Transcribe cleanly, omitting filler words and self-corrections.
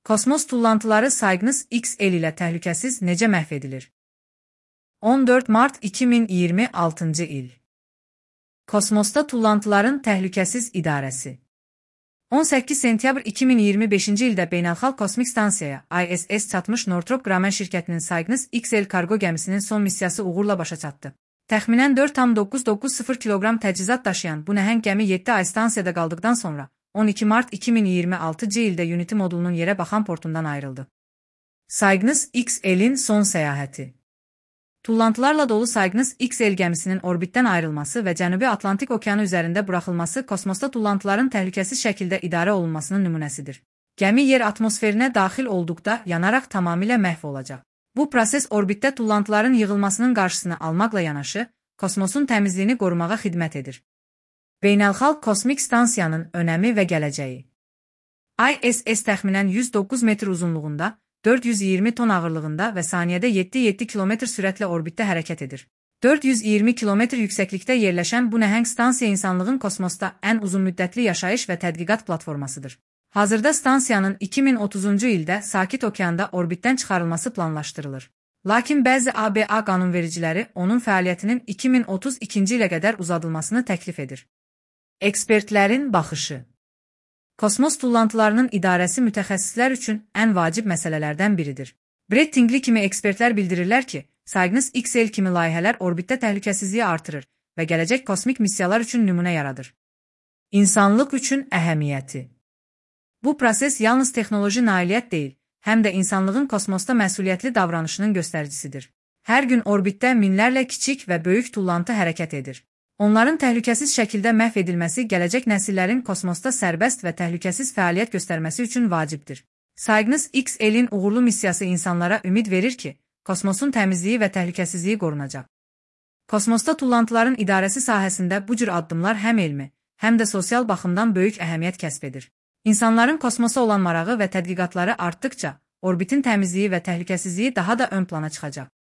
Kosmos tullantıları Cygnus XL ilə təhlükəsiz necə məhv edilir? 14 mart 2026 il. Kosmosda tullantıların təhlükəsiz idarəsi. 18 sentyabr 2025-ci ildə Beynəlxalq Kosmik Stansiyaya ISS çatmış Northrop Grumman şirkətinin Cygnus XL kargo gəmisinin son missiyası uğurla başa çatdı. Təxminən 4,990 kiloqram təchizat daşıyan bu nəhəng gəmi 7 ay stansiyada qaldıqdan sonra 12 mart 2026-cı ildə Unity modulunun yerə baxan portundan ayrıldı. Cygnus XL-in son səyahəti. Tullantılarla dolu Cygnus XL gəmisinin orbitdən ayrılması və Cənubi Atlantik okeanı üzərində buraxılması kosmosda tullantıların təhlükəsiz şəkildə idarə olunmasının nümunəsidir. Gəmi yer atmosferinə daxil olduqda yanaraq tamamilə məhv olacaq. Bu proses orbitdə tullantıların yığılmasının qarşısını almaqla yanaşı, kosmosun təmizliyini qorumağa xidmət edir. Beynəlxalq Kosmik Stansiyanın önəmi və gələcəyi. ISS təxminən 109 metr uzunluğunda, 420 ton ağırlığında və saniyədə 7 km sürətlə orbitdə hərəkət edir. 420 km yüksəklikdə yerləşən bu nəhəng stansiya insanlığın kosmosda ən uzun müddətli yaşayış və tədqiqat platformasıdır. Hazırda stansiyanın 2030-cu ildə Sakit Okeanda orbitdən çıxarılması planlaşdırılır. Lakin bəzi ABA qanunvericiləri onun fəaliyyətinin 2032-ci ilə qədər uzadılmasını təklif edir. Ekspertlərin baxışı. Kosmos tullantılarının idarəsi mütəxəssislər üçün ən vacib məsələlərdən biridir. Brett Tingley kimi ekspertlər bildirirlər ki, Cygnus XL kimi layihələr orbitdə təhlükəsizliyi artırır və gələcək kosmik missiyalar üçün nümunə yaradır. İnsanlıq üçün əhəmiyyəti. Bu proses yalnız texnoloji nailiyyət deyil, həm də insanlığın kosmosda məsuliyyətli davranışının göstəricisidir. Hər gün orbitdə minlərlə kiçik və böyük tullantı hərəkət edir. Onların təhlükəsiz şəkildə məhv edilməsi gələcək nəsillərin kosmosda sərbəst və təhlükəsiz fəaliyyət göstərməsi üçün vacibdir. Cygnus XL-in uğurlu missiyası insanlara ümid verir ki, kosmosun təmizliyi və təhlükəsizliyi qorunacaq. Kosmosda tullantıların idarəsi sahəsində bu cür addımlar həm elmi, həm də sosial baxımdan böyük əhəmiyyət kəsb edir. İnsanların kosmosa olan marağı və tədqiqatları artdıqca, orbitin təmizliyi və təhlükəsizliyi daha da ön plana çıxacaq.